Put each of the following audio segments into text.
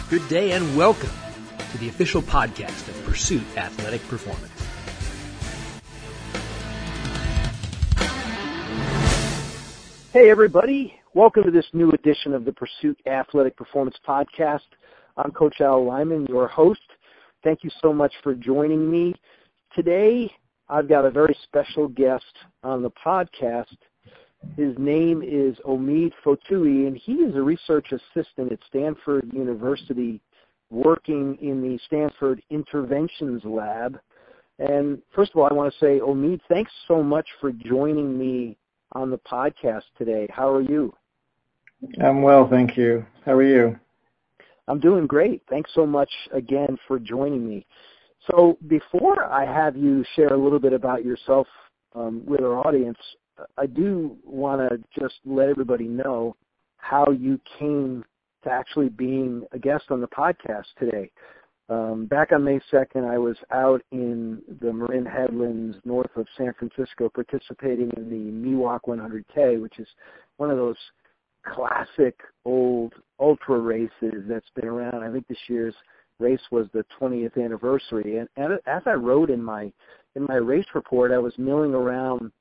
Good day and welcome to the official podcast of Pursuit Athletic Performance. Hey everybody, welcome to this new edition of the Pursuit Athletic Performance podcast. I'm Coach Al Lyman, your host. Thank you so much for joining me. Today, I've got a very special guest on the podcast. His name is Omid Fotoui, and he is a research assistant at Stanford University working in the Stanford Interventions Lab. And first of all, I want to say, Omid, thanks so much for joining me on the podcast today. How are you? I'm well, thank you. How are you? I'm doing great. Thanks so much again for joining me. So before I have you share a little bit about yourself with our audience, I do want to just let everybody know how you came to actually being a guest on the podcast today. Back on May 2nd, I was out in the Marin Headlands north of San Francisco participating in the Miwok 100K, which is one of those classic old ultra races that's been around. I think this year's race was the 20th anniversary. And as I wrote in my race report, I was milling around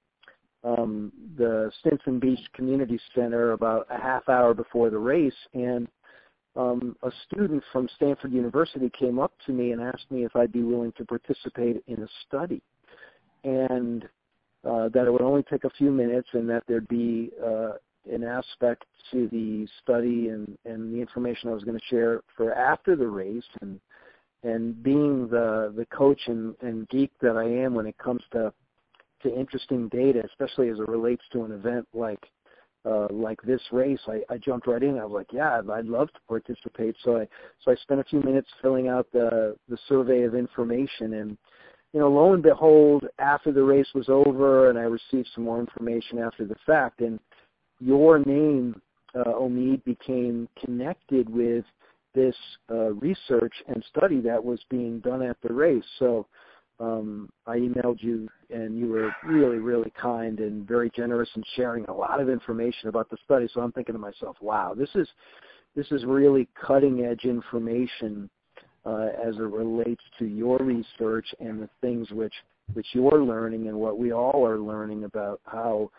the Stinson Beach Community Center about a half hour before the race, and a student from Stanford University came up to me and asked me if I'd be willing to participate in a study, and that it would only take a few minutes and that there'd be an aspect to the study and the information I was going to share for after the race. And being the coach and geek that I am when it comes to interesting data, especially as it relates to an event like this race, I jumped right in. I was like, yeah, I'd love to participate. So I spent a few minutes filling out the survey of information, and lo and behold, after the race was over, and I received some more information after the fact, and your name, Omid, became connected with this research and study that was being done at the race. So I emailed you, and you were really, really kind and very generous in sharing a lot of information about the study. So I'm thinking to myself, wow, this is really cutting-edge information as it relates to your research and the things which you're learning and what we all are learning about how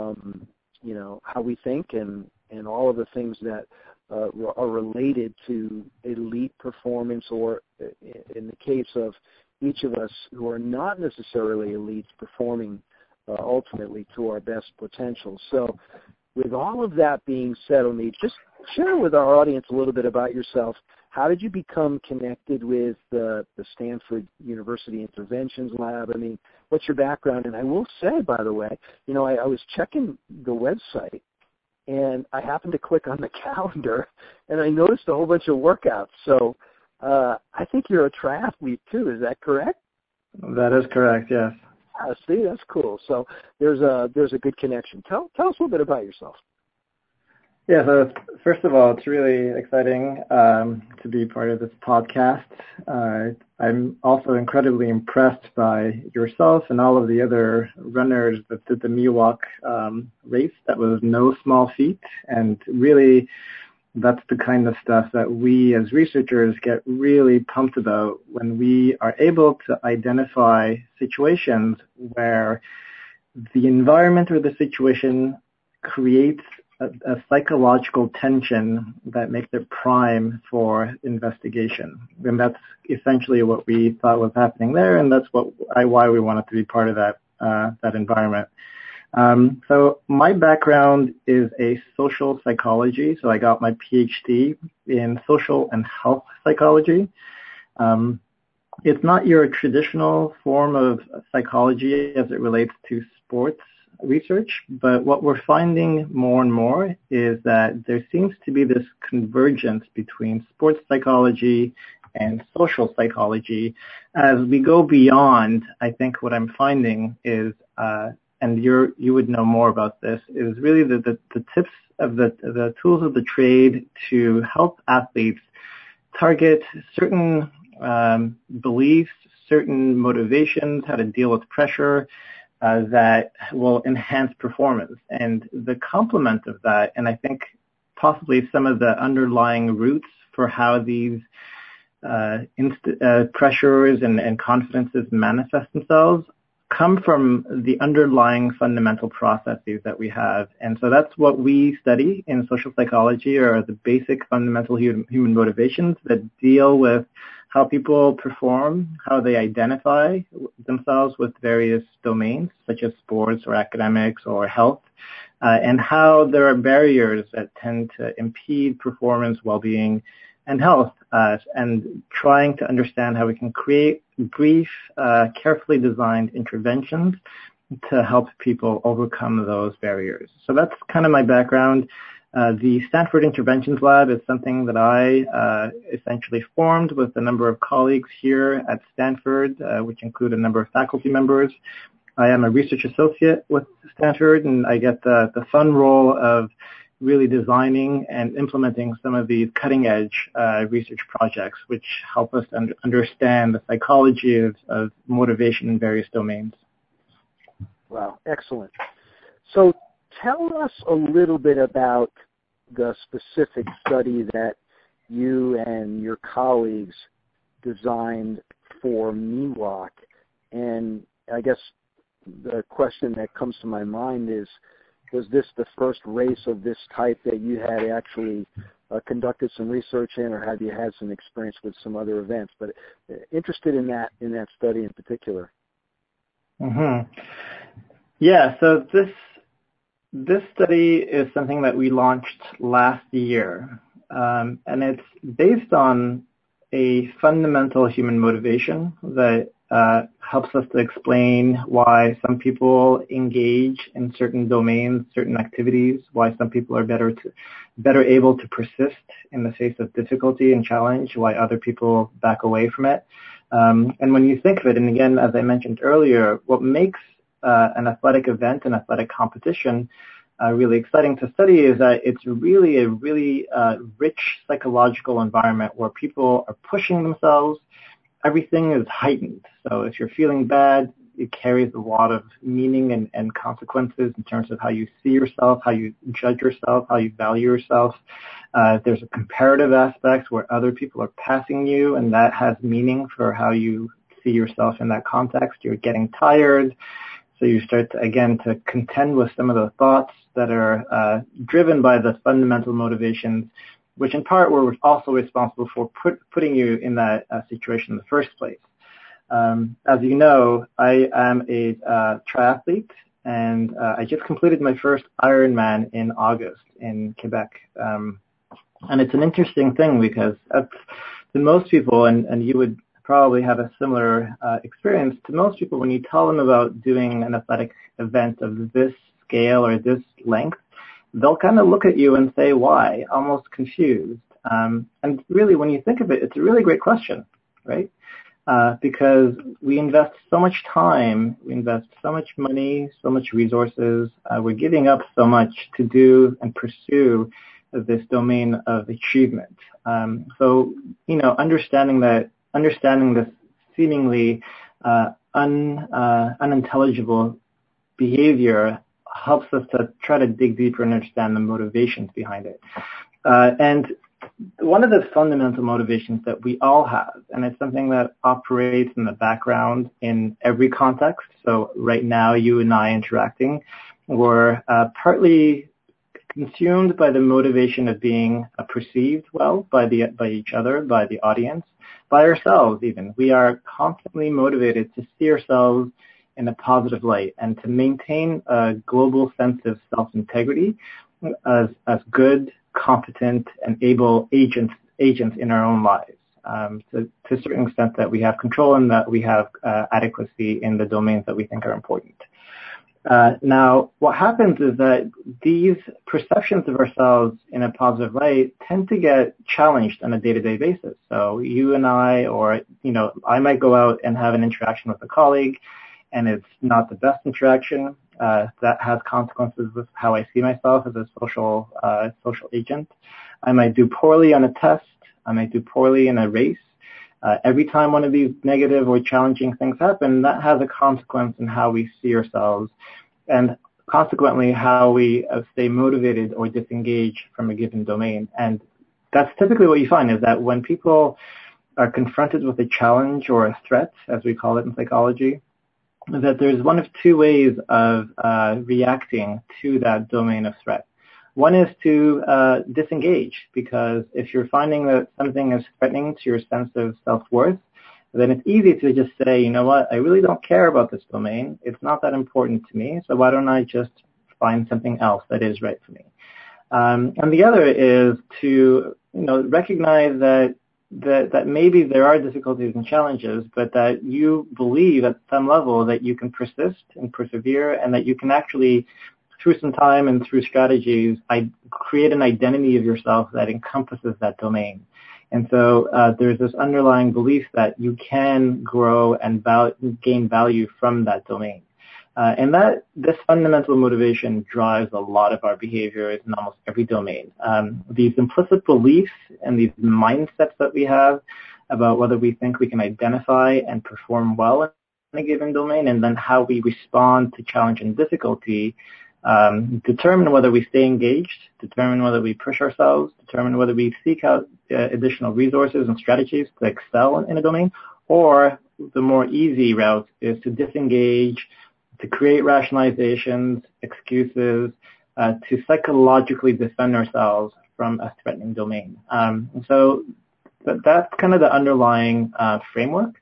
how we think and all of the things that are related to elite performance, or in the case of each of us who are not necessarily elites, performing ultimately to our best potential. So with all of that being said, Omid, just share with our audience a little bit about yourself. How did you become connected with the Stanford University Interventions Lab? I mean, what's your background? And I will say, by the way, I was checking the website, and I happened to click on the calendar, and I noticed a whole bunch of workouts. So I think you're a triathlete too. Is that correct? That is correct, yes. See, that's cool. So there's a good connection. Tell us a little bit about yourself. Yeah, so first of all, it's really exciting to be part of this podcast. I'm also incredibly impressed by yourself and all of the other runners that did the Miwok race. That was no small feat, and really that's the kind of stuff that we as researchers get really pumped about when we are able to identify situations where the environment or the situation creates a psychological tension that makes it prime for investigation. And that's essentially what we thought was happening there, and that's why we wanted to be part of that environment. So my background is a social psychology, so I got my PhD in social and health psychology. It's not your traditional form of psychology as it relates to sports research, but what we're finding more and more is that there seems to be this convergence between sports psychology and social psychology. As we go beyond, I think what I'm finding is and you would know more about this, is really the tips of the tools of the trade to help athletes target certain beliefs, certain motivations, how to deal with pressure that will enhance performance. And the complement of that, and I think possibly some of the underlying roots for how these pressures and confidences manifest themselves come from the underlying fundamental processes that we have. And so that's what we study in social psychology, are the basic fundamental human motivations that deal with how people perform, how they identify themselves with various domains, such as sports or academics or health, and how there are barriers that tend to impede performance, well-being, and health, and trying to understand how we can create brief, carefully designed interventions to help people overcome those barriers. So that's kind of my background. The Stanford Interventions Lab is something that I essentially formed with a number of colleagues here at Stanford, which include a number of faculty members. I am a research associate with Stanford, and I get the fun role of really designing and implementing some of these cutting-edge research projects, which help us understand the psychology of motivation in various domains. Wow, excellent. So tell us a little bit about the specific study that you and your colleagues designed for MEWOC. And I guess the question that comes to my mind is, was this the first race of this type that you had actually conducted some research in, or have you had some experience with some other events? But interested in that study in particular. Mm-hmm. Yeah, so this study is something that we launched last year, and it's based on a fundamental human motivation that helps us to explain why some people engage in certain domains, certain activities, why some people are better able to persist in the face of difficulty and challenge, why other people back away from it. And when you think of it, and again, as I mentioned earlier, what makes an athletic event, an athletic competition, really exciting to study is that it's really a rich psychological environment where people are pushing themselves. Everything is heightened. So if you're feeling bad, it carries a lot of meaning and consequences in terms of how you see yourself, how you judge yourself, how you value yourself. There's a comparative aspect where other people are passing you, and that has meaning for how you see yourself in that context. You're getting tired. So you start to contend with some of the thoughts that are driven by the fundamental motivations, which in part were also responsible for putting you in that situation in the first place. As you know, I am a triathlete, and I just completed my first Ironman in August in Quebec. And it's an interesting thing because to most people, and you would probably have a similar experience, to most people when you tell them about doing an athletic event of this scale or this length, they'll kind of look at you and say, why? Almost confused. And really, when you think of it, it's a really great question, right? Because we invest so much time, we invest so much money, so much resources, we're giving up so much to do and pursue this domain of achievement. So, understanding this seemingly unintelligible behavior helps us to try to dig deeper and understand the motivations behind it. And one of the fundamental motivations that we all have, and it's something that operates in the background in every context. So right now, you and I interacting, we're partly consumed by the motivation of being perceived well by each other, by the audience, by ourselves even. We are constantly motivated to see ourselves in a positive light and to maintain a global sense of self-integrity as good, competent, and able agents in our own lives. To a certain extent that we have control and that we have adequacy in the domains that we think are important. Now, what happens is that these perceptions of ourselves in a positive light tend to get challenged on a day-to-day basis. So you and I, or, I might go out and have an interaction with a colleague, and it's not the best interaction. That has consequences with how I see myself as a social agent. I might do poorly on a test. I might do poorly in a race. Every time one of these negative or challenging things happen, that has a consequence in how we see ourselves and consequently how we stay motivated or disengage from a given domain. And that's typically what you find, is that when people are confronted with a challenge or a threat, as we call it in psychology, that there's one of two ways of reacting to that domain of threat. One is to disengage, because if you're finding that something is threatening to your sense of self-worth, then it's easy to just say, you know what, I really don't care about this domain. It's not that important to me, so why don't I just find something else that is right for me? And the other is to, recognize that maybe there are difficulties and challenges, but that you believe at some level that you can persist and persevere, and that you can actually, through some time and through strategies, create an identity of yourself that encompasses that domain. And so there's this underlying belief that you can grow and gain value from that domain. And this fundamental motivation drives a lot of our behaviors in almost every domain. These implicit beliefs and these mindsets that we have about whether we think we can identify and perform well in a given domain, and then how we respond to challenge and difficulty, determine whether we stay engaged, determine whether we push ourselves, determine whether we seek out additional resources and strategies to excel in a domain, or the more easy route is to disengage, to create rationalizations, excuses, to psychologically defend ourselves from a threatening domain. So that's kind of the underlying framework.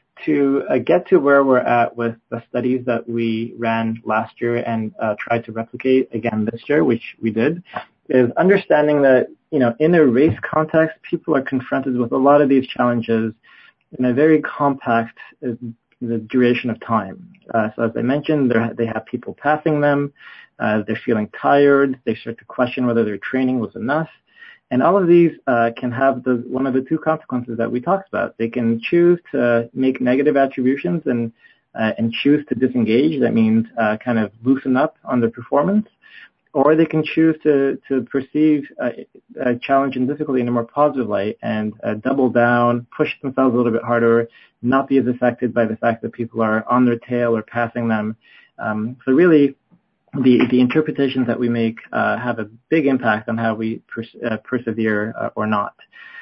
To get to where we're at with the studies that we ran last year and tried to replicate again this year, which we did, is understanding that, in a race context, people are confronted with a lot of these challenges in a very compact the duration of time. So as I mentioned, they have people passing them, they're feeling tired, they start to question whether their training was enough. And all of these can have one of the two consequences that we talked about. They can choose to make negative attributions and choose to disengage. That means kind of loosen up on their performance. Or they can choose to perceive a challenge and difficulty in a more positive light and double down, push themselves a little bit harder, not be as affected by the fact that people are on their tail or passing them. So really, the interpretations that we make have a big impact on how we persevere or not.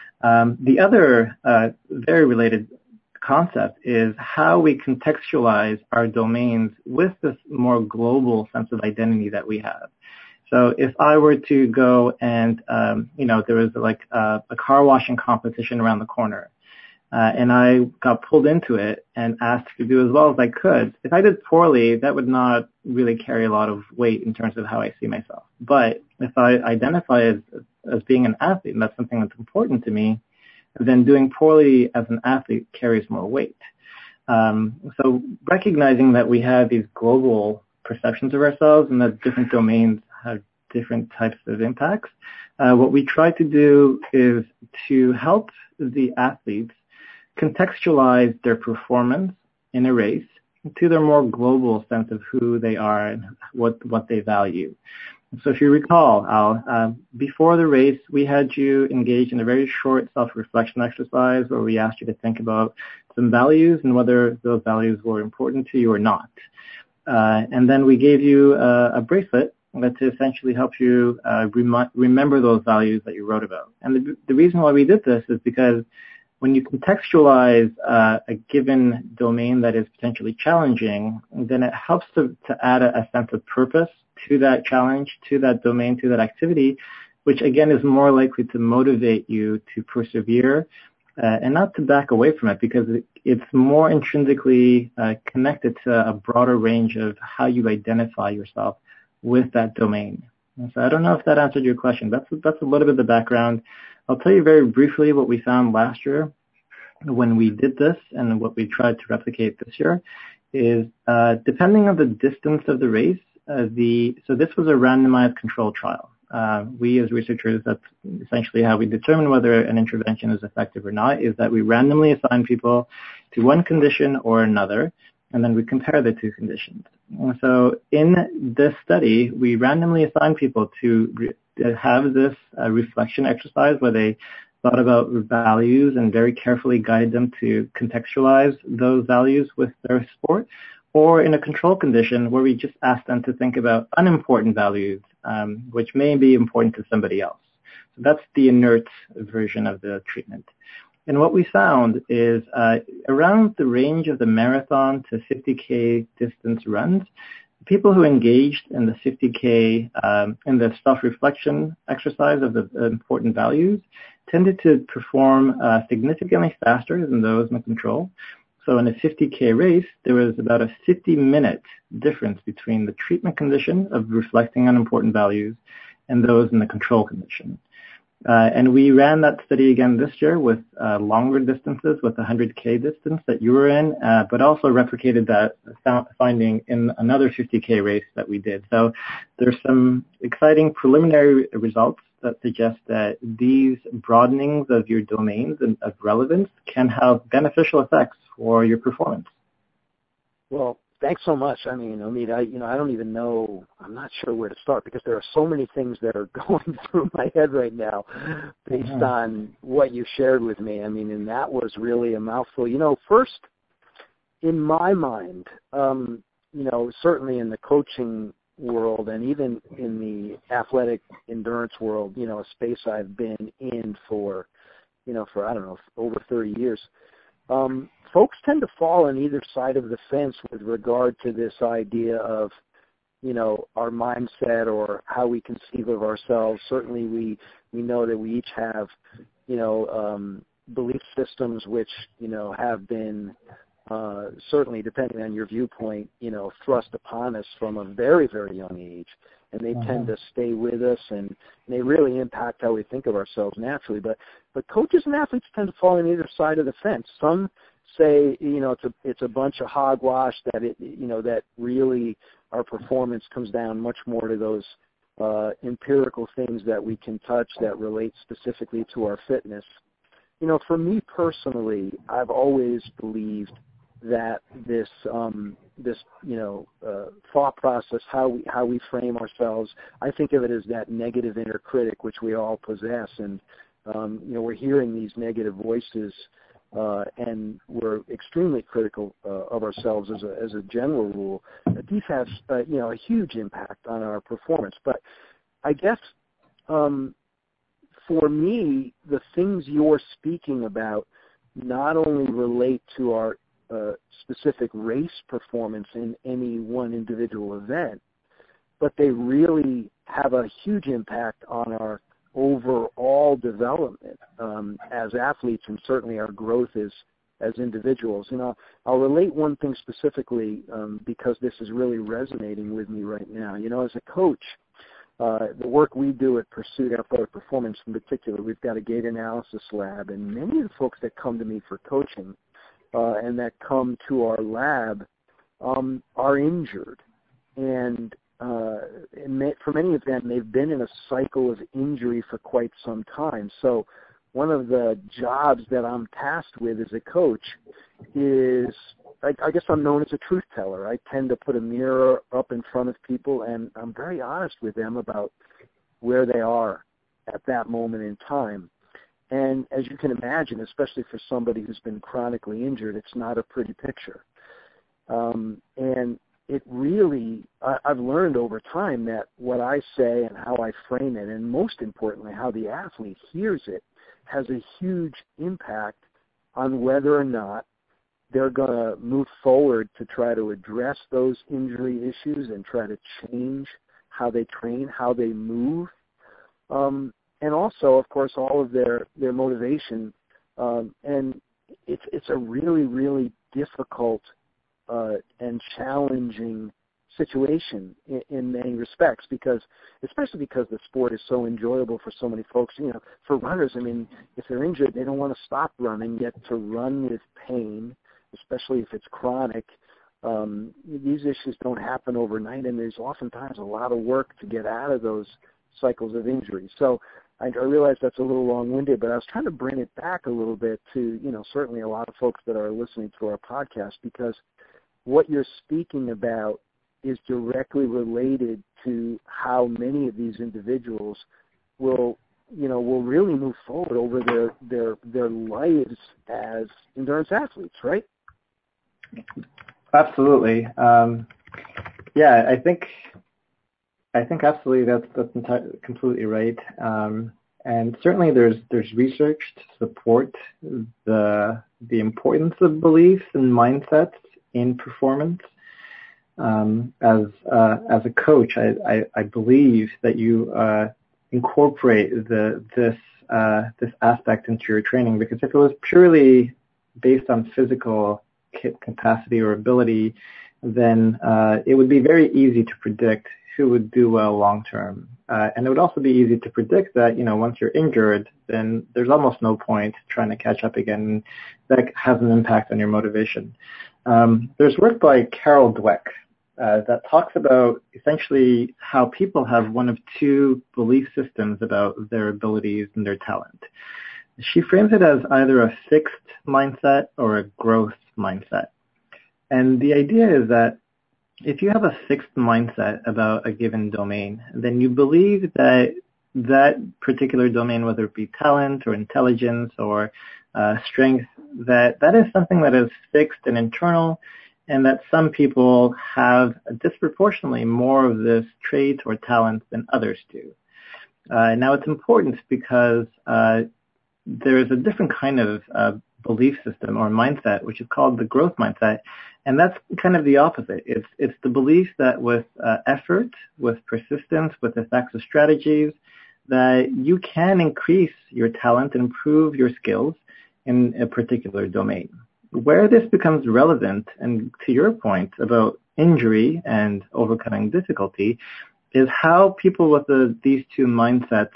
The other very related concept is how we contextualize our domains with this more global sense of identity that we have. So if I were to go and, there was like a car washing competition around the corner, and I got pulled into it and asked to do as well as I could, if I did poorly, that would not really carry a lot of weight in terms of how I see myself. But if I identify as being an athlete, and that's something that's important to me, then doing poorly as an athlete carries more weight. So recognizing that we have these global perceptions of ourselves and that different domains have different types of impacts, what we try to do is to help the athletes contextualize their performance in a race to their more global sense of who they are and what they value. So if you recall, Al, before the race, we had you engage in a very short self-reflection exercise where we asked you to think about some values and whether those values were important to you or not. And then we gave you a bracelet to essentially help you remember those values that you wrote about. And the reason why we did this is because when you contextualize a given domain that is potentially challenging, then it helps to add a sense of purpose to that challenge, to that domain, to that activity, which again is more likely to motivate you to persevere and not to back away from it, because it's more intrinsically connected to a broader range of how you identify yourself with that domain. And so I don't know if that answered your question. That's a little bit of the background. I'll tell you very briefly what we found last year when we did this and what we tried to replicate this year is depending on the distance of the race, so this was a randomized control trial. We as researchers, that's essentially how we determine whether an intervention is effective or not, is that we randomly assign people to one condition or another, and then we compare the two conditions. And so in this study, we randomly assigned people to have this reflection exercise where they thought about values and very carefully guided them to contextualize those values with their sport, or in a control condition where we just asked them to think about unimportant values, which may be important to somebody else. that's the inert version of the treatment. And what we found is around the range of the marathon to 50K distance runs, people who engaged in the 50K, in the self-reflection exercise of the important values, tended to perform significantly faster than those in the control. So in a 50K race, there was about a 50-minute difference between the treatment condition of reflecting on important values and those in the control condition. And we ran that study again this year with longer distances, with the 100K distance that you were in, but also replicated that finding in another 50K race that we did. So there's some exciting preliminary results that suggest that these broadenings of your domains and of relevance can have beneficial effects for your performance. Well, thanks so much. I mean, I don't even know. I'm not sure where to start because there are so many things that are going through my head right now based on what you shared with me. I mean, and that was really a mouthful. First, in my mind, certainly in the coaching world and even in the athletic endurance world, a space I've been in for I don't know, over 30 years. Folks tend to fall on either side of the fence with regard to this idea of, our mindset or how we conceive of ourselves. Certainly we know that we each have, belief systems which, have been certainly, depending on your viewpoint, thrust upon us from a very, very young age. And they tend to stay with us, and they really impact how we think of ourselves naturally. But coaches and athletes tend to fall on either side of the fence. Some say, it's a bunch of hogwash, that that really our performance comes down much more to those empirical things that we can touch that relate specifically to our fitness. For me personally, I've always believed that this thought process, how we frame ourselves, I think of it as that negative inner critic which we all possess, and we're hearing these negative voices, and we're extremely critical of ourselves as a general rule. These have a huge impact on our performance. But I guess for me, the things you're speaking about not only relate to our specific race performance in any one individual event, but they really have a huge impact on our overall development as athletes, and certainly our growth as individuals. I'll relate one thing specifically because this is really resonating with me right now. As a coach, the work we do at Pursuit Athletic Performance in particular, we've got a gait analysis lab, and many of the folks that come to me for coaching and that come to our lab are injured. And for many of them, they've been in a cycle of injury for quite some time. So one of the jobs that I'm tasked with as a coach is, I guess I'm known as a truth teller. I tend to put a mirror up in front of people, and I'm very honest with them about where they are at that moment in time. And as you can imagine, especially for somebody who's been chronically injured, it's not a pretty picture. And it really, I've learned over time that what I say and how I frame it, and most importantly, how the athlete hears it, has a huge impact on whether or not they're going to move forward to try to address those injury issues and try to change how they train, how they move. And also, of course, all of their motivation. And it's a really, really difficult and challenging situation in many respects, especially because the sport is so enjoyable for so many folks. For runners, if they're injured, they don't want to stop running, yet to run with pain, especially if it's chronic. These issues don't happen overnight, and there's oftentimes a lot of work to get out of those cycles of injury. So I realize that's a little long-winded, but I was trying to bring it back a little bit to, certainly a lot of folks that are listening to our podcast, because what you're speaking about is directly related to how many of these individuals will really move forward over their lives as endurance athletes, right? Absolutely. Yeah, I think absolutely that's completely right. And certainly there's research to support the importance of beliefs and mindsets in performance. As a coach, I believe that you incorporate this aspect into your training, because if it was purely based on physical capacity or ability, then it would be very easy to predict who would do well long term. And it would also be easy to predict that, once you're injured, then there's almost no point trying to catch up again. That has an impact on your motivation. There's work by Carol Dweck that talks about essentially how people have one of two belief systems about their abilities and their talent. She frames it as either a fixed mindset or a growth mindset. And the idea is that if you have a fixed mindset about a given domain, then you believe that that particular domain, whether it be talent or intelligence or strength, that is something that is fixed and internal, and that some people have disproportionately more of this trait or talent than others do. Now, it's important because there is a different kind of belief system or mindset, which is called the growth mindset, and that's kind of the opposite. It's the belief that with effort, with persistence, with effective strategies, that you can increase your talent and improve your skills in a particular domain. Where this becomes relevant, and to your point about injury and overcoming difficulty, is how people with these two mindsets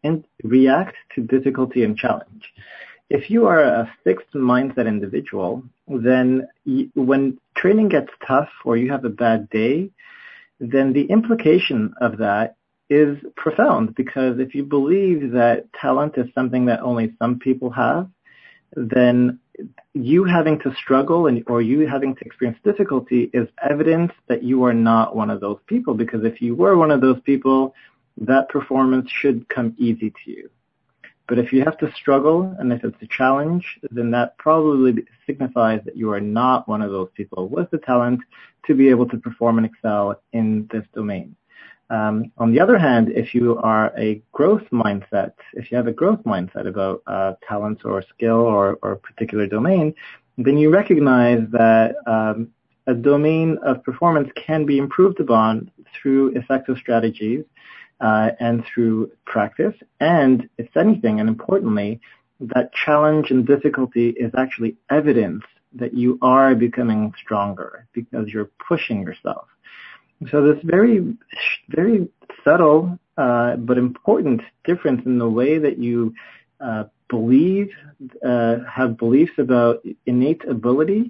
react to difficulty and challenge. If you are a fixed mindset individual, then when training gets tough or you have a bad day, then the implication of that is profound, because if you believe that talent is something that only some people have, then you having to struggle or you having to experience difficulty is evidence that you are not one of those people, because if you were one of those people, that performance should come easy to you. But if you have to struggle and if it's a challenge, then that probably signifies that you are not one of those people with the talent to be able to perform and excel in this domain. On the other hand, if you are a growth mindset, if you have a growth mindset about talent or skill or a particular domain, then you recognize that a domain of performance can be improved upon through effective strategies and through practice. And if anything, and importantly, that challenge and difficulty is actually evidence that you are becoming stronger because you're pushing yourself. So this very, very subtle but important difference in the way that you believe, have beliefs about innate ability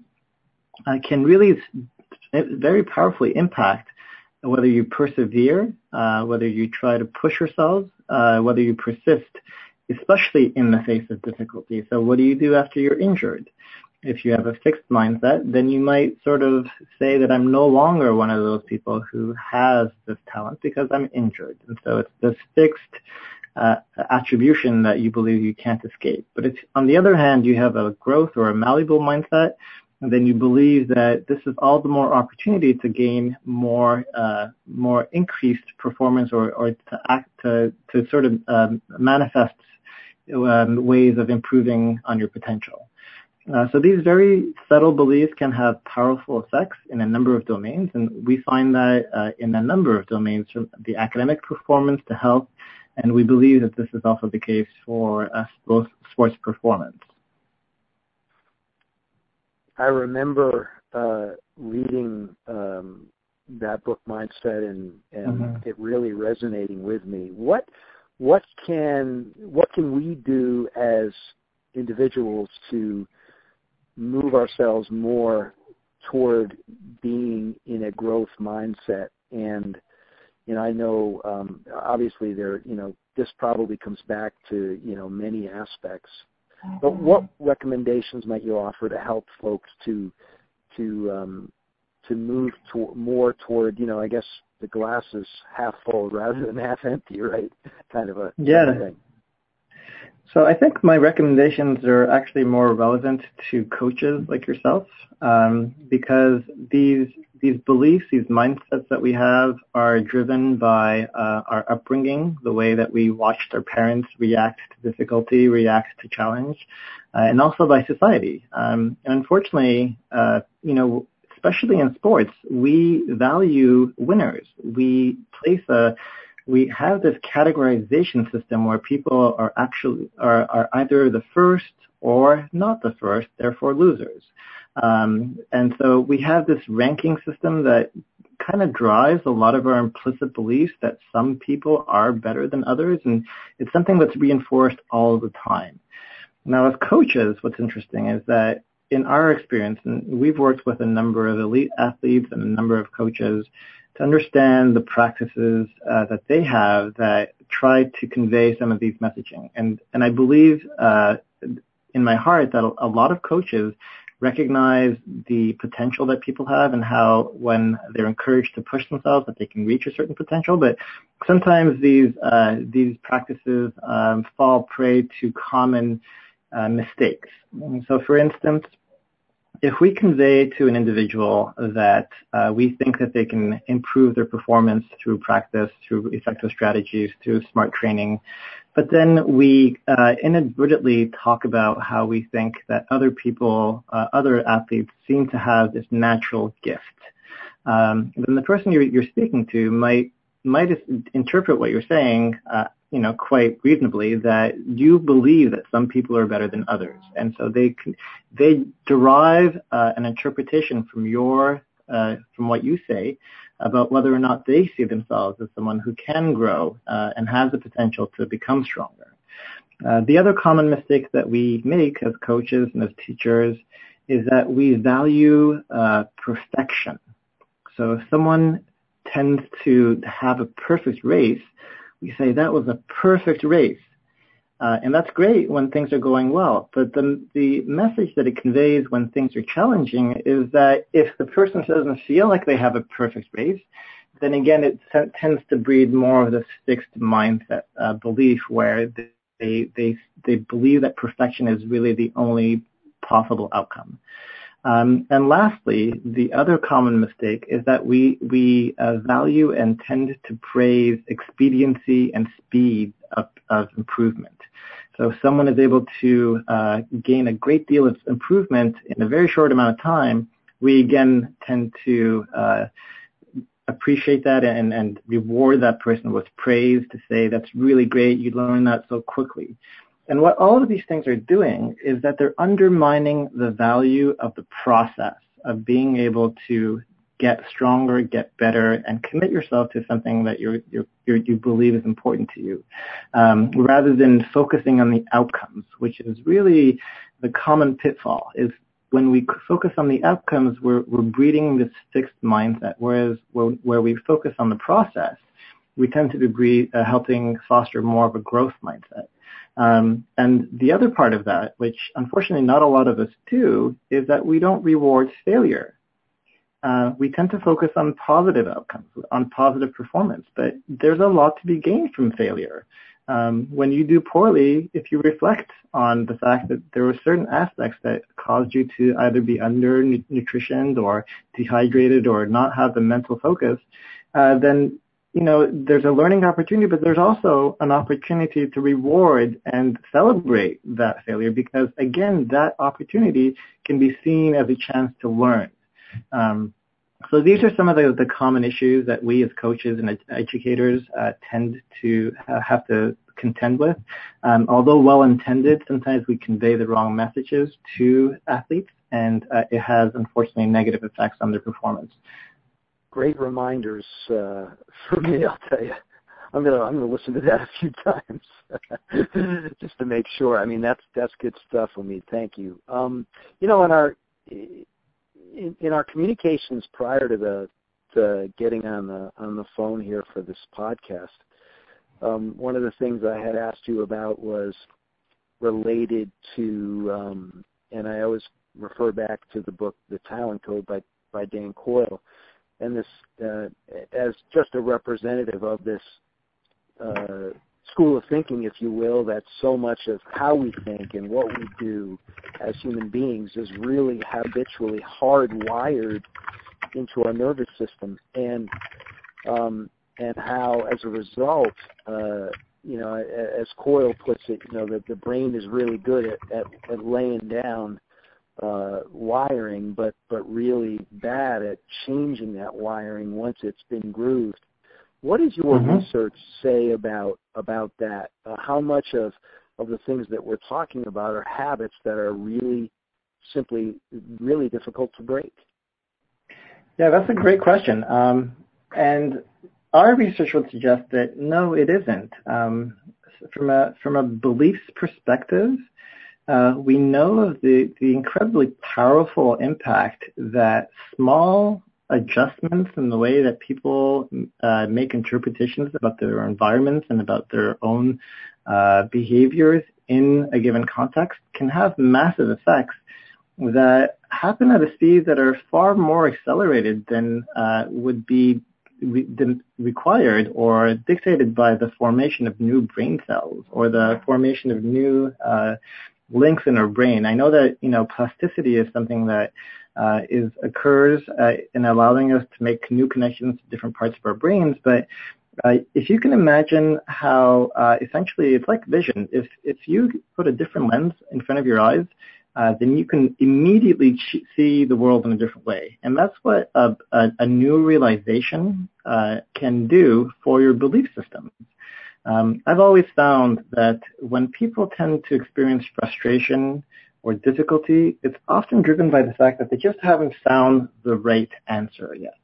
can really very powerfully impact whether you persevere, whether you try to push yourselves, whether you persist, especially in the face of difficulty. So what do you do after you're injured? If you have a fixed mindset, then you might sort of say that I'm no longer one of those people who has this talent because I'm injured. And so it's this fixed attribution that you believe you can't escape. But if, on the other hand, you have a growth or a malleable mindset, then you believe that this is all the more opportunity to gain more increased performance or to sort of manifest ways of improving on your potential. So these very subtle beliefs can have powerful effects in a number of domains, and we find that in a number of domains, from the academic performance to health, and we believe that this is also the case for both sports performance. I remember reading that book, Mindset, and it really resonating with me. What can we do as individuals to move ourselves more toward being in a growth mindset? And I know obviously this probably comes back to many aspects. But what recommendations might you offer to help folks to move more toward, I guess the glass is half full rather than half empty, right? Kind of a thing. So I think my recommendations are actually more relevant to coaches like yourself, because these these beliefs, these mindsets that we have are driven by our upbringing, the way that we watched our parents react to difficulty, react to challenge, and also by society. And unfortunately, especially in sports, we value winners. We have this categorization system where people are either the first or not the first, therefore losers. And so we have this ranking system that kind of drives a lot of our implicit beliefs that some people are better than others, and it's something that's reinforced all the time. Now, as coaches, what's interesting is that in our experience, and we've worked with a number of elite athletes and a number of coaches to understand the practices that they have that try to convey some of these messaging. And I believe in my heart that a lot of coaches recognize the potential that people have and how when they're encouraged to push themselves that they can reach a certain potential. But sometimes these practices fall prey to common mistakes. So for instance, if we convey to an individual that we think that they can improve their performance through practice, through effective strategies, through smart training, but then we inadvertently talk about how we think that other people, other athletes seem to have this natural gift, then the person you're speaking to might interpret what you're saying quite reasonably, that you believe that some people are better than others, and so they derive an interpretation from what you say about whether or not they see themselves as someone who can grow and has the potential to become stronger. The other common mistake that we make as coaches and as teachers is that we value perfection. So if someone tends to have a perfect race, we say that was a perfect race. And that's great when things are going well. But the message that it conveys when things are challenging is that if the person doesn't feel like they have a perfect race, then again, it tends to breed more of this fixed mindset belief where they believe that perfection is really the only possible outcome. And lastly, the other common mistake is that we value and tend to praise expediency and speed of improvement. So if someone is able to gain a great deal of improvement in a very short amount of time, we again tend to appreciate that and reward that person with praise to say, that's really great, you learned that so quickly. And what all of these things are doing is that they're undermining the value of the process of being able to get stronger, get better, and commit yourself to something that you believe is important to you, rather than focusing on the outcomes, which is really the common pitfall. Is when we focus on the outcomes, we're breeding this fixed mindset, whereas where we focus on the process, we tend to be helping foster more of a growth mindset. And the other part of that, which unfortunately not a lot of us do, is that we don't reward failure. We tend to focus on positive outcomes, on positive performance, but there's a lot to be gained from failure. When you do poorly, if you reflect on the fact that there were certain aspects that caused you to either be undernutritioned or dehydrated or not have the mental focus, then there's a learning opportunity, but there's also an opportunity to reward and celebrate that failure because, again, that opportunity can be seen as a chance to learn. So these are some of the common issues that we as coaches and educators tend to have to contend with. Although well-intended, sometimes we convey the wrong messages to athletes, and it has, unfortunately, negative effects on their performance. Great reminders for me, I'll tell you. I'm gonna listen to that a few times just to make sure. I mean, that's good stuff, Omid. Thank you. In our communications prior to getting on the phone here for this podcast, one of the things I had asked you about was related to, and I always refer back to the book The Talent Code by Dan Coyle. And this, as just a representative of this school of thinking, if you will, that so much of how we think and what we do as human beings is really habitually hardwired into our nervous system, and how, as a result, as Coyle puts it, the brain is really good at laying down wiring, but really bad at changing that wiring once it's been grooved. What does your research say about that? How much of the things that we're talking about are habits that are really simply really difficult to break? Yeah, that's a great question. And our research would suggest that no, it isn't. From a beliefs perspective, we know of the incredibly powerful impact that small adjustments in the way that people make interpretations about their environments and about their own behaviors in a given context can have massive effects that happen at a speed that are far more accelerated than would be required or dictated by the formation of new brain cells or the formation of new links in our brain. I know that plasticity is something that occurs in allowing us to make new connections to different parts of our brains, but if you can imagine how essentially it's like vision. If you put a different lens in front of your eyes, then you can immediately see the world in a different way. And that's what a new realization can do for your belief system. I've always found that when people tend to experience frustration or difficulty, it's often driven by the fact that they just haven't found the right answer yet.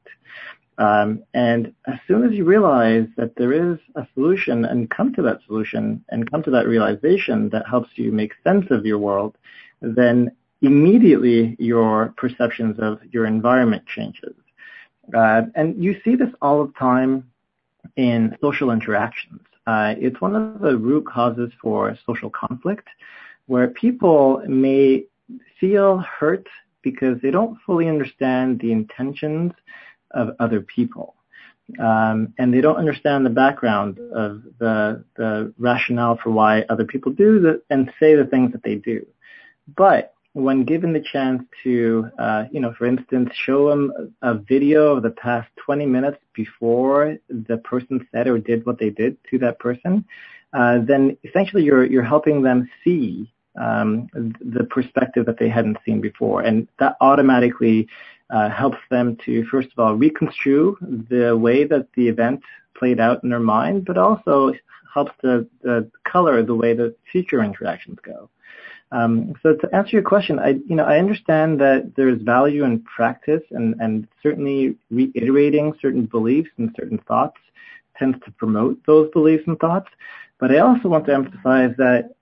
And as soon as you realize that there is a solution and come to that solution and come to that realization that helps you make sense of your world, then immediately your perceptions of your environment changes. And you see this all the time in social interactions. It's one of the root causes for social conflict, where people may feel hurt because they don't fully understand the intentions of other people. And they don't understand the background of the rationale for why other people do and say the things that they do. But when given the chance to, for instance, show them a video of the past 20 minutes before the person said or did what they did to that person, then essentially you're helping them see the perspective that they hadn't seen before. And that automatically helps them to, first of all, reconstrue the way that the event played out in their mind, but also helps to color the way that future interactions go. So to answer your question, I understand that there's value in practice and certainly reiterating certain beliefs and certain thoughts tends to promote those beliefs and thoughts. But I also want to emphasize that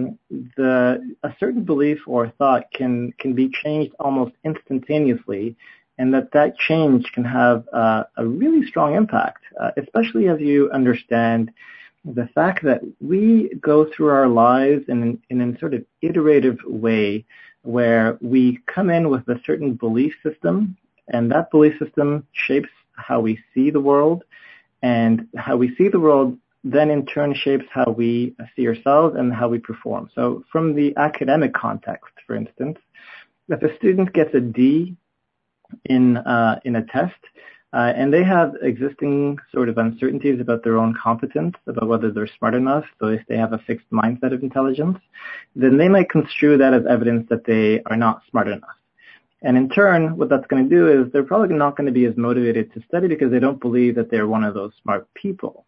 a certain belief or thought can be changed almost instantaneously, and that change can have a really strong impact, especially as you understand the fact that we go through our lives in a sort of iterative way where we come in with a certain belief system, and that belief system shapes how we see the world, and how we see the world then in turn shapes how we see ourselves and how we perform. So from the academic context, for instance, if a student gets a D in a test, and they have existing sort of uncertainties about their own competence, about whether they're smart enough, so if they have a fixed mindset of intelligence, then they might construe that as evidence that they are not smart enough. And in turn, what that's going to do is they're probably not going to be as motivated to study because they don't believe that they're one of those smart people.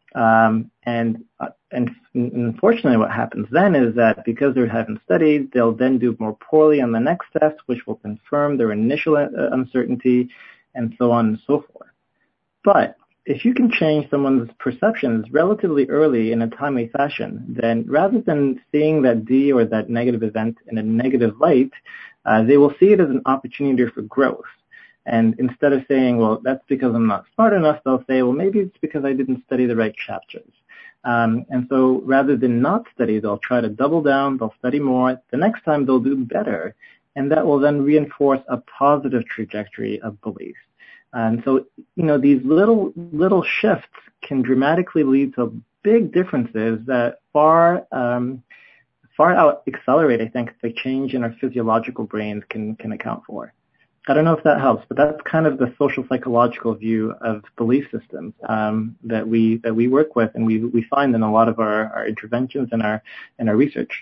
And unfortunately what happens then is that because they haven't studied, they'll then do more poorly on the next test, which will confirm their initial uncertainty, and so on and so forth. But if you can change someone's perceptions relatively early in a timely fashion, then rather than seeing that D or that negative event in a negative light, they will see it as an opportunity for growth. And instead of saying, well, that's because I'm not smart enough, they'll say, well, maybe it's because I didn't study the right chapters. And so rather than not study, they'll try to double down, they'll study more. The next time they'll do better. And that will then reinforce a positive trajectory of belief. And so, these little shifts can dramatically lead to big differences that far out accelerate, I think, the change in our physiological brains can account for. I don't know if that helps, but that's kind of the social psychological view of belief systems that we work with, and we find in a lot of our interventions and our research.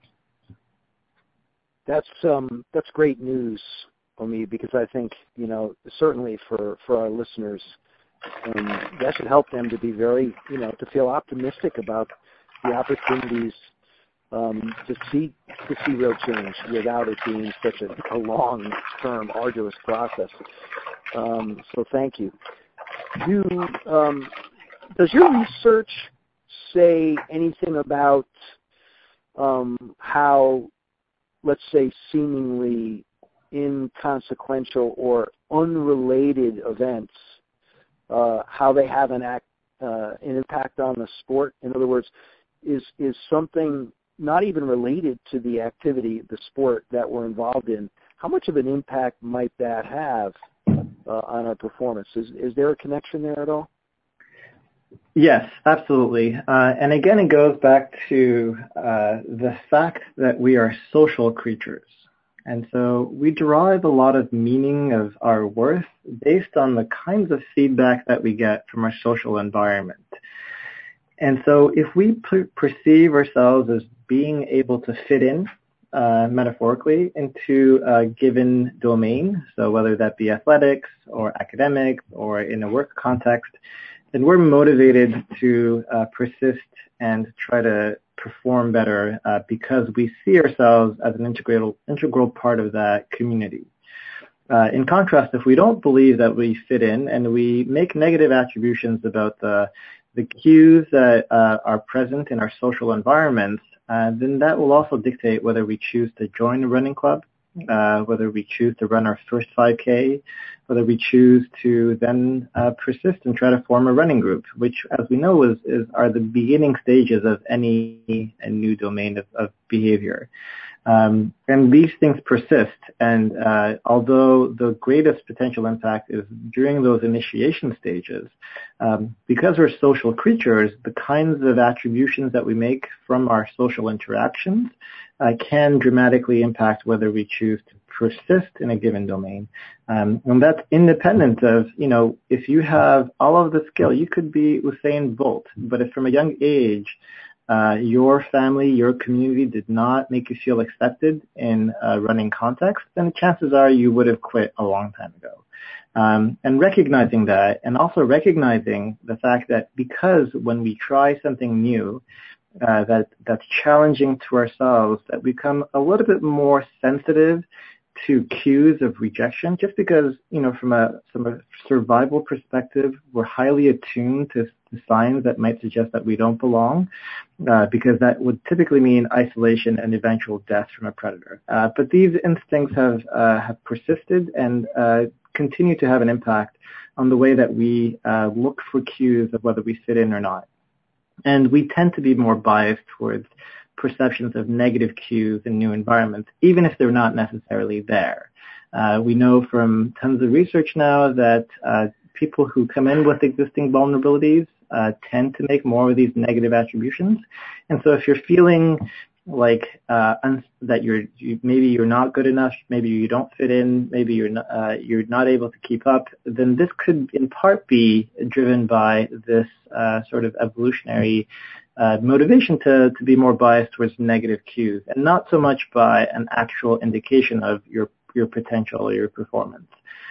That's great news for me, because I think, certainly for our listeners, that should help them to be very, to feel optimistic about the opportunities to see real change without it being such a long-term, arduous process. So thank you. Does your research say anything about how, let's say, seemingly inconsequential or unrelated events, how they have an impact on the sport? In other words, is something not even related to the activity, the sport that we're involved in, how much of an impact might that have on our performance? Is there a connection there at all? Yes, absolutely. And again, it goes back to the fact that we are social creatures. And so we derive a lot of meaning of our worth based on the kinds of feedback that we get from our social environment. And so if we perceive ourselves as being able to fit in, metaphorically, into a given domain, so whether that be athletics or academics or in a work context, then we're motivated to persist and try to perform better because we see ourselves as an integral part of that community. In contrast, if we don't believe that we fit in and we make negative attributions about the cues that are present in our social environments, then that will also dictate whether we choose to join a running club, whether we choose to run our first 5K, whether we choose to then persist and try to form a running group, which, as we know, are the beginning stages of any new domain of behavior. And these things persist, and although the greatest potential impact is during those initiation stages, because we're social creatures, the kinds of attributions that we make from our social interactions can dramatically impact whether we choose to persist in a given domain. And that's independent of, if you have all of the skill, you could be Usain Bolt, but if from a young age, your family, your community did not make you feel accepted in a running context, then chances are you would have quit a long time ago. And recognizing that, and also recognizing the fact that because when we try something new, that's challenging to ourselves, that we become a little bit more sensitive to cues of rejection, just because, from a survival perspective, we're highly attuned to signs that might suggest that we don't belong, because that would typically mean isolation and eventual death from a predator. But these instincts have persisted and continue to have an impact on the way that we look for cues of whether we fit in or not. And we tend to be more biased towards perceptions of negative cues in new environments, even if they're not necessarily there. We know from tons of research now that people who come in with existing vulnerabilities tend to make more of these negative attributions. And so if you're feeling like that maybe you're not good enough, maybe you don't fit in, maybe you're not able to keep up, then this could in part be driven by this sort of evolutionary motivation to be more biased towards negative cues, and not so much by an actual indication of your potential or your performance.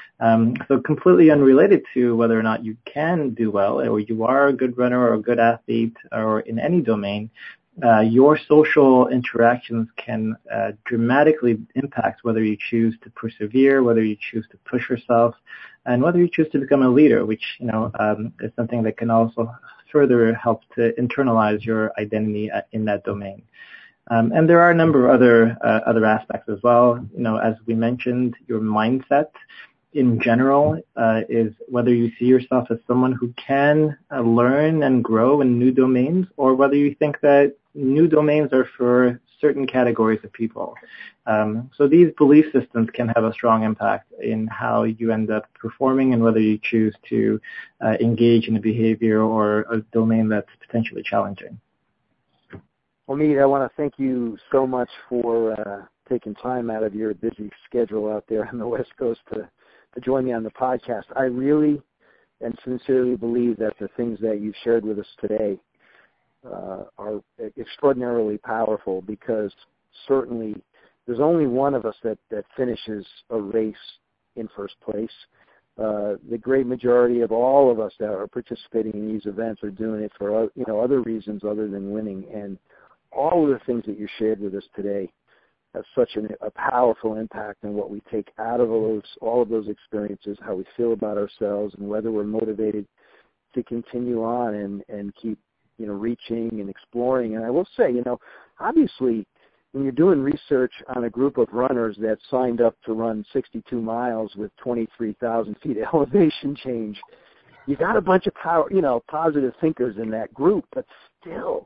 So completely unrelated to whether or not you can do well, or you are a good runner or a good athlete or in any domain, your social interactions can dramatically impact whether you choose to persevere, whether you choose to push yourself, and whether you choose to become a leader, which is something that can also further help to internalize your identity in that domain. And there are a number of other aspects as well. As we mentioned, your mindset in general is whether you see yourself as someone who can learn and grow in new domains, or whether you think that new domains are for certain categories of people. So these belief systems can have a strong impact in how you end up performing and whether you choose to engage in a behavior or a domain that's potentially challenging. Well, Mead, I want to thank you so much for taking time out of your busy schedule out there on the West Coast to join me on the podcast. I really and sincerely believe that the things that you've shared with us today are extraordinarily powerful, because certainly there's only one of us that finishes a race in first place. The great majority of all of us that are participating in these events are doing it for other reasons other than winning. And all of the things that you shared with us today have such a powerful impact on what we take out of all of those experiences, how we feel about ourselves, and whether we're motivated to continue on and keep reaching and exploring. And I will say, obviously, when you're doing research on a group of runners that signed up to run 62 miles with 23,000 feet of elevation change, you got a bunch of positive thinkers in that group. But still,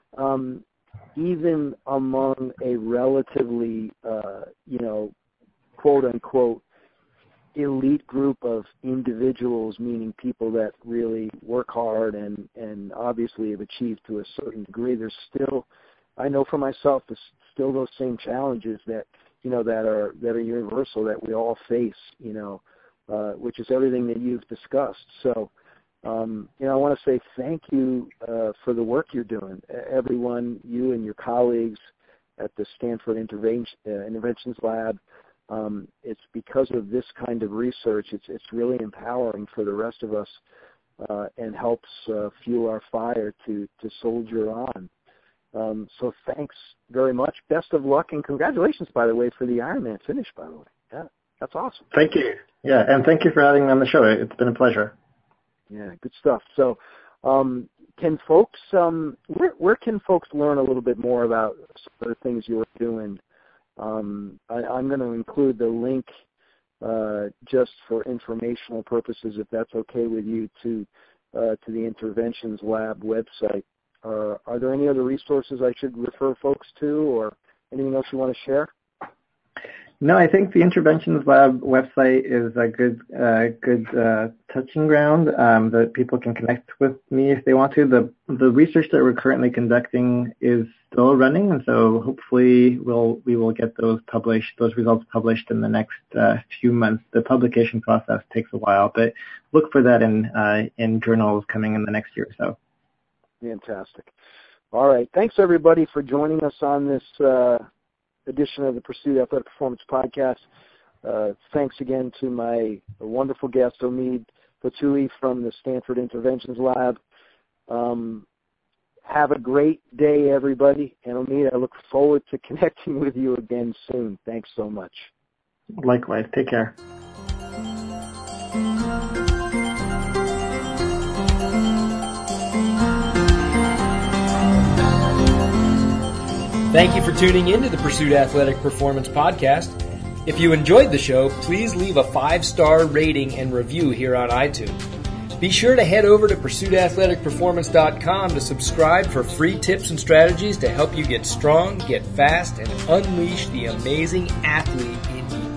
even among a relatively, quote unquote, elite group of individuals, meaning people that really work hard and obviously have achieved to a certain degree, there's still, I know for myself, there's still those same challenges that are universal, that we all face, which is everything that you've discussed. So, I want to say thank you for the work you're doing. Everyone, you and your colleagues at the Stanford Interventions Lab, it's because of this kind of research, it's really empowering for the rest of us and helps fuel our fire to soldier on. So thanks very much. Best of luck, and congratulations, by the way, for the Ironman finish, by the way. Yeah, that's awesome. Thank you. Yeah, and thank you for having me on the show. It's been a pleasure. Yeah, good stuff. So can folks, where can folks learn a little bit more about some of the things you're doing? I'm going to include the link just for informational purposes, if that's okay with you, to the Interventions Lab website. Are there any other resources I should refer folks to, or anything else you want to share? No, I think the Interventions Lab website is a good touching ground that people can connect with me if they want to. The research that we're currently conducting is still running, and so hopefully we will get those results published in the next few months. The publication process takes a while, but look for that in journals coming in the next year or so. Fantastic. All right. Thanks, everybody, for joining us on this edition of the Pursuit Athletic Performance Podcast. Thanks again to my wonderful guest, Omid Fatui from the Stanford Interventions Lab. Have a great day, everybody. And Omid, I look forward to connecting with you again soon. Thanks so much. Likewise. Take care. Thank you for tuning in to the Pursuit Athletic Performance Podcast. If you enjoyed the show, please leave a 5-star rating and review here on iTunes. Be sure to head over to PursuitAthleticPerformance.com to subscribe for free tips and strategies to help you get strong, get fast, and unleash the amazing athlete in you.